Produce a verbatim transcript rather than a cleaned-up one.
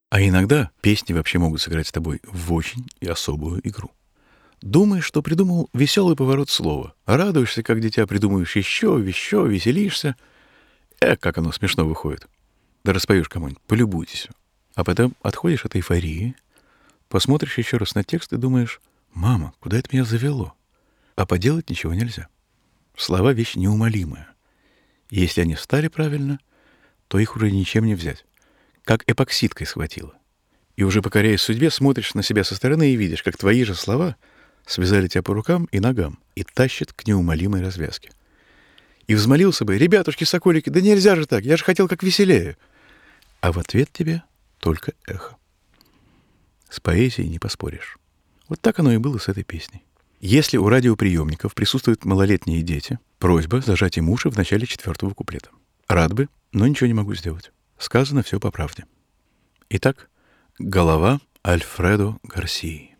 А иногда песни вообще могут сыграть с тобой в очень и особую игру. Думаешь, что придумал веселый поворот слова. Радуешься, как дитя, придумаешь еще, еще, веселишься. Эх, как оно смешно выходит. Да распоешь кому-нибудь, полюбуйтесь. А потом отходишь от эйфории, посмотришь еще раз на текст и думаешь: «Мама, куда это меня завело?» А поделать ничего нельзя. Слова — вещь неумолимая. И если они встали правильно, то их уже ничем не взять. Как эпоксидкой схватило. И уже покоряясь судьбе, смотришь на себя со стороны и видишь, как твои же слова связали тебя по рукам и ногам и тащат к неумолимой развязке. И взмолился бы: «Ребятушки, соколики, да нельзя же так, я же хотел как веселее». А в ответ тебе только эхо. С поэзией не поспоришь. Вот так оно и было с этой песней. Если у радиоприемников присутствуют малолетние дети, просьба зажать им уши в начале четвертого куплета. Рад бы, но ничего не могу сделать. Сказано все по правде. Итак, голова Альфредо Гарсии.